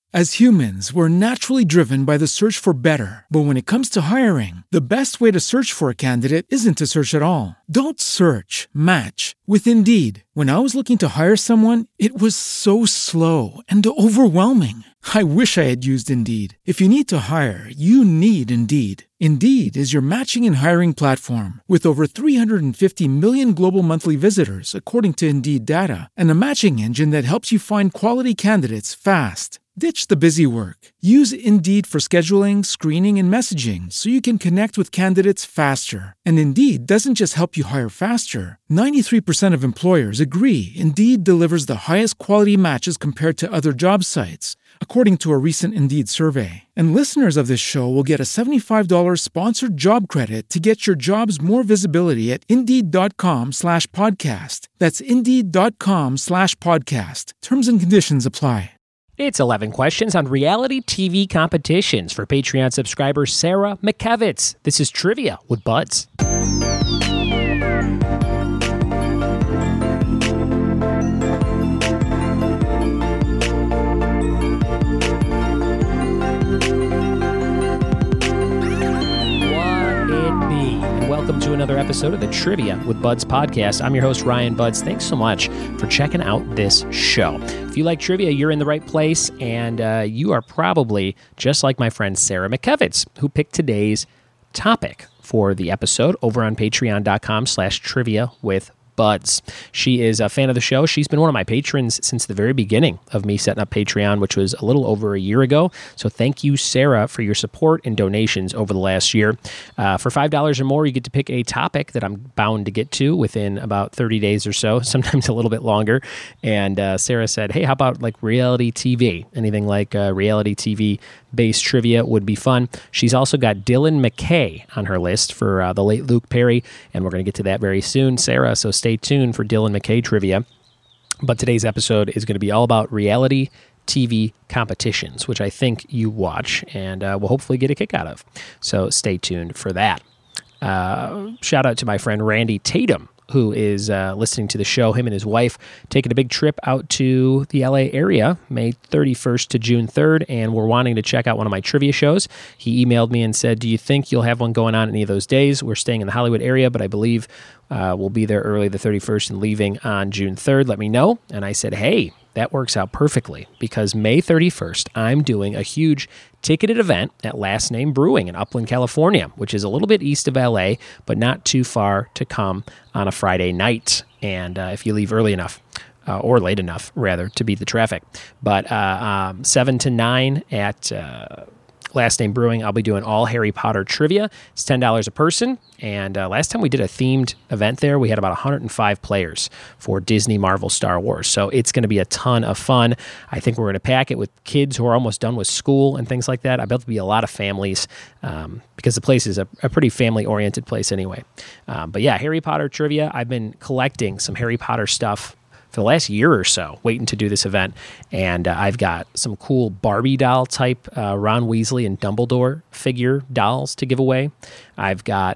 As humans, we're naturally driven by the search for better. But when it comes to hiring, the best way to search for a candidate isn't to search at all. Don't search, match with Indeed. When I was looking to hire someone, it was so slow and overwhelming. I wish I had used Indeed. If you need to hire, you need Indeed. Indeed is your matching and hiring platform with over 350 million global monthly visitors, according to Indeed data, and a matching engine that helps you find quality candidates fast. Ditch the busy work. Use Indeed for scheduling, screening, and messaging so you can connect with candidates faster. And Indeed doesn't just help you hire faster. 93% of employers agree Indeed delivers the highest quality matches compared to other job sites, according to a recent Indeed survey. And listeners of this show will get a $75 sponsored job credit to get your jobs more visibility at Indeed.com/podcast. That's Indeed.com/podcast. Terms and conditions apply. It's 11 questions on reality TV competitions for Patreon subscriber Sarah McKevitz. This is Trivia with Buds. Welcome to another episode of the Trivia with Buds podcast. I'm your host, Ryan Buds. Thanks so much for checking out this show. If you like trivia, you're in the right place, and you are probably just like my friend Sarah McKevitz, who picked today's topic for the episode over on patreon.com/trivia with Buds. She is a fan of the show. She's been one of my patrons since the very beginning of me setting up Patreon, which was a little over a year ago. So thank you, Sarah, for your support and donations over the last year. For $5 or more, you get to pick a topic that I'm bound to get to within about 30 days or so, sometimes a little bit longer. And Sarah said, hey, how about like reality TV? Anything like reality TV based trivia would be fun. She's also got Dylan McKay on her list for the late Luke Perry, and we're going to get to that very soon, Sarah, so stay tuned for Dylan McKay trivia. But today's episode is going to be all about reality TV competitions, which I think you watch and will hopefully get a kick out of. So stay tuned for that. Shout out to my friend Randy Tatum, who is listening to the show. Him and his wife taking a big trip out to the LA area, May 31st to June 3rd, and we're wanting to check out one of my trivia shows. He emailed me and said, do you think you'll have one going on any of those days? We're staying in the Hollywood area, but I believe we'll be there early the 31st and leaving on June 3rd. Let me know. And I said, hey, that works out perfectly because May 31st, I'm doing a huge ticketed event at Last Name Brewing in Upland, California, which is a little bit east of LA, but not too far to come on a Friday night. And if you leave early enough, or late enough, rather, to beat the traffic. But 7 to 9 at Last Name Brewing, I'll be doing all Harry Potter trivia. It's $10 a person. And last time we did a themed event there, we had about 105 players for Disney, Marvel, Star Wars. So it's going to be a ton of fun. I think we're going to pack it with kids who are almost done with school and things like that. I bet there'll be a lot of families because the place is a pretty family-oriented place anyway. But yeah, Harry Potter trivia. I've been collecting some Harry Potter stuff for the last year or so, waiting to do this event. And I've got some cool Barbie doll type Ron Weasley and Dumbledore figure dolls to give away. I've got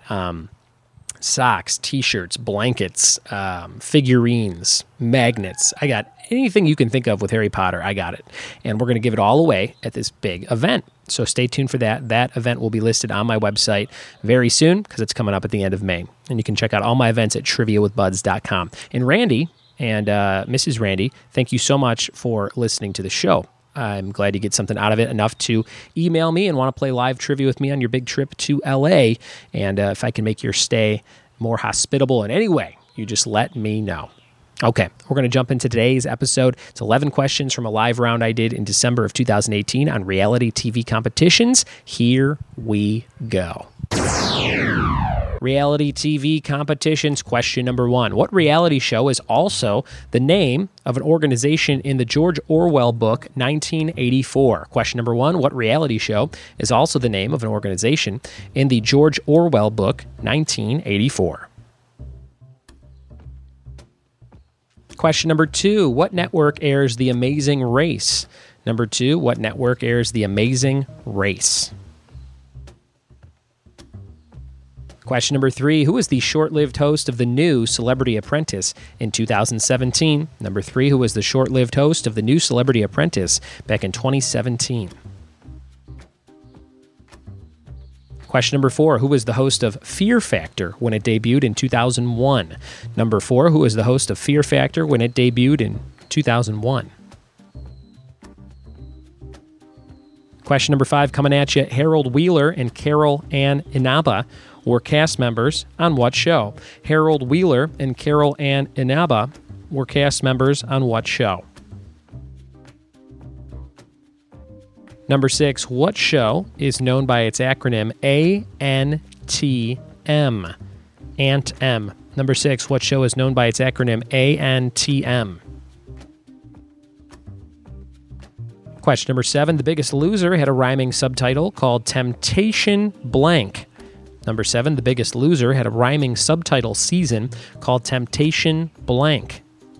socks, t-shirts, blankets, figurines, magnets. I got anything you can think of with Harry Potter, I got it. And we're going to give it all away at this big event. So stay tuned for that. That event will be listed on my website very soon because it's coming up at the end of May. And you can check out all my events at triviawithbuds.com. And Randy and Mrs. Randy, thank you so much for listening to the show. I'm glad you get something out of it enough to email me and want to play live trivia with me on your big trip to LA. And if I can make your stay more hospitable in any way, you just let me know. Okay, we're going to jump into today's episode. It's 11 questions from a live round I did in December of 2018 on reality TV competitions. Here we go. Reality TV competitions. Question number 1. What reality show is also the name of an organization in the George Orwell book, 1984? Question number 1. What reality show is also the name of an organization in the George Orwell book, 1984? Question number 2. What network airs The Amazing Race? Number 2. What network airs The Amazing Race? Question number 3, who was the short-lived host of the new Celebrity Apprentice in 2017? Number 3, who was the short-lived host of the new Celebrity Apprentice back in 2017? Question number 4, who was the host of Fear Factor when it debuted in 2001? Number 4, who was the host of Fear Factor when it debuted in 2001? Question number 5, coming at you, Harold Wheeler and Carol Ann Inaba were cast members on what show? Harold Wheeler and Carol Ann Inaba were cast members on what show? Number 6, what show is known by its acronym ANTM? ANTM. Number 6, what show is known by its acronym ANTM? Question number 7, The Biggest Loser had a rhyming subtitle called Temptation Blank. Number 7, The Biggest Loser had a rhyming subtitle season called Temptation Blank.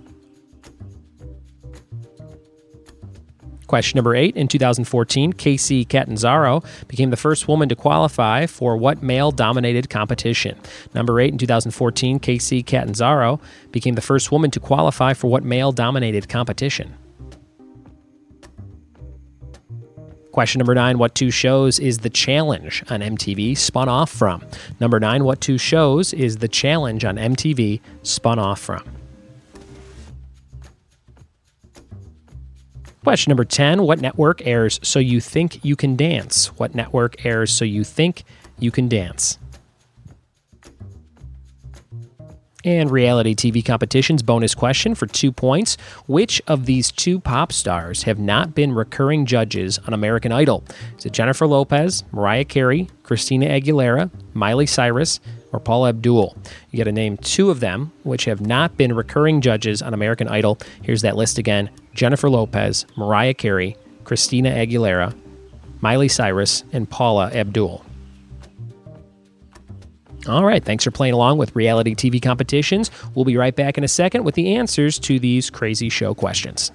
Question number 8, in 2014, Casey Catanzaro became the first woman to qualify for what male-dominated competition? Number 8, in 2014, Casey Catanzaro became the first woman to qualify for what male-dominated competition? Question number 9, what 2 shows is The Challenge on MTV spun off from? Number 9, what 2 shows is The Challenge on MTV spun off from? Question number 10, what network airs So You Think You Can Dance? What network airs So You Think You Can Dance? And reality TV competitions bonus question for 2 points. Which of these 2 pop stars have not been recurring judges on American Idol? Is it Jennifer Lopez, Mariah Carey, Christina Aguilera, Miley Cyrus, or Paula Abdul? You got to name 2 of them which have not been recurring judges on American Idol. Here's that list again. Jennifer Lopez, Mariah Carey, Christina Aguilera, Miley Cyrus, and Paula Abdul. All right, thanks for playing along with reality TV competitions. We'll be right back in a second with the answers to these crazy show questions.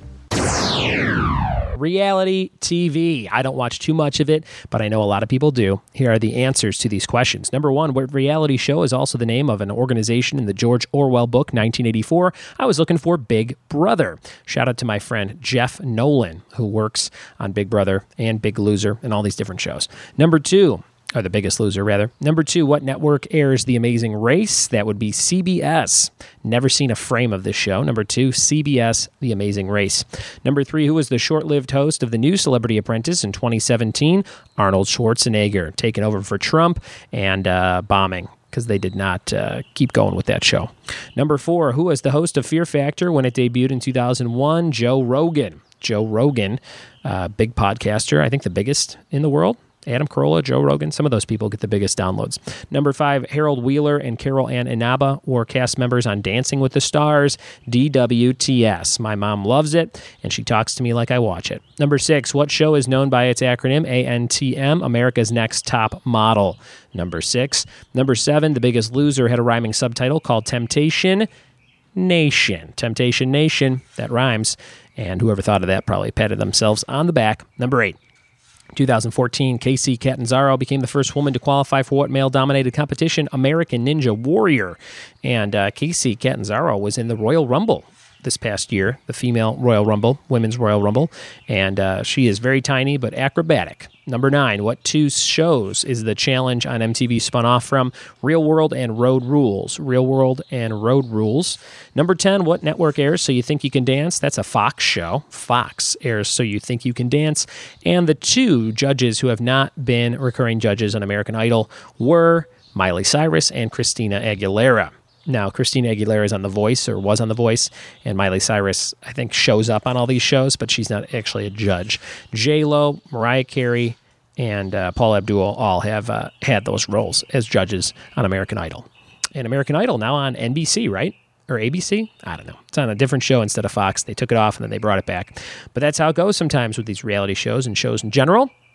Reality TV. I don't watch too much of it, but I know a lot of people do. Here are the answers to these questions. Number 1, what reality show is also the name of an organization in the George Orwell book, 1984? I was looking for Big Brother. Shout out to my friend Jeff Nolan, who works on Big Brother and Big Loser and all these different shows. Number 2, or The Biggest Loser, rather. Number 2, what network airs The Amazing Race? That would be CBS. Never seen a frame of this show. Number 2, CBS, The Amazing Race. Number 3, who was the short-lived host of the new Celebrity Apprentice in 2017? Arnold Schwarzenegger, taking over for Trump and bombing, because they did not keep going with that show. Number 4, who was the host of Fear Factor when it debuted in 2001? Joe Rogan. Joe Rogan, big podcaster, I think the biggest in the world. Adam Carolla, Joe Rogan, some of those people get the biggest downloads. Number 5, Harold Wheeler and Carol Ann Inaba were cast members on Dancing with the Stars, DWTS. My mom loves it, and she talks to me like I watch it. Number 6, what show is known by its acronym ANTM, America's Next Top Model? Number 6. Number 7, The Biggest Loser had a rhyming subtitle called Temptation Nation. Temptation Nation, that rhymes, and whoever thought of that probably patted themselves on the back. Number 8. 2014, Casey Catanzaro became the first woman to qualify for what male-dominated competition? American Ninja Warrior. And Casey Catanzaro was in the Royal Rumble this past year, the female Royal Rumble, women's Royal Rumble, and she is very tiny but acrobatic. Number 9, what 2 shows is The Challenge on MTV spun off from? Real World and Road Rules. Real World and Road Rules. Number 10, what network airs So You Think You Can Dance? That's a Fox show. Fox airs So You Think You Can Dance. And the 2 judges who have not been recurring judges on American Idol were Miley Cyrus and Christina Aguilera. Now, Christina Aguilera is on The Voice, or was on The Voice, and Miley Cyrus, I think, shows up on all these shows, but she's not actually a judge. J-Lo, Mariah Carey, and Paula Abdul all have had those roles as judges on American Idol. And American Idol now on NBC, right? Or ABC? I don't know. It's on a different show instead of Fox. They took it off, and then they brought it back. But that's how it goes sometimes with these reality shows and shows in general.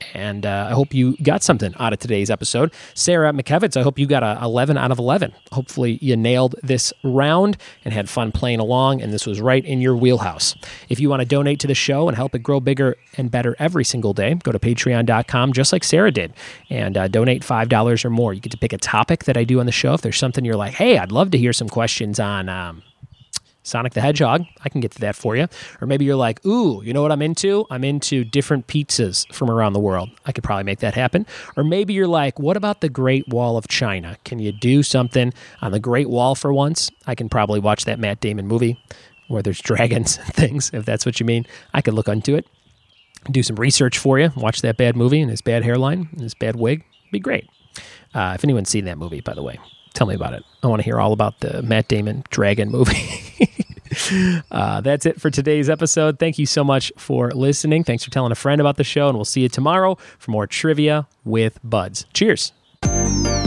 And I hope you got something out of today's episode. Sarah McKevitz, I hope you got a 11 out of 11. Hopefully you nailed this round and had fun playing along, and this was right in your wheelhouse. If you want to donate to the show and help it grow bigger and better every single day, go to patreon.com, just like Sarah did, and donate $5 or more. You get to pick a topic that I do on the show. If there's something you're like, hey, I'd love to hear some questions on Sonic the Hedgehog, I can get to that for you. Or maybe you're like, ooh, you know what I'm into? I'm into different pizzas from around the world. I could probably make that happen. Or maybe you're like, what about the Great Wall of China? Can you do something on the Great Wall for once? I can probably watch that Matt Damon movie where there's dragons and things, if that's what you mean. I could look into it, do some research for you, watch that bad movie and his bad hairline and his bad wig. It'd be great. If anyone's seen that movie, by the way, tell me about it. I want to hear all about the Matt Damon dragon movie. That's it for today's episode. Thank you so much for listening. Thanks for telling a friend about the show, and we'll see you tomorrow for more Trivia with Buds. Cheers.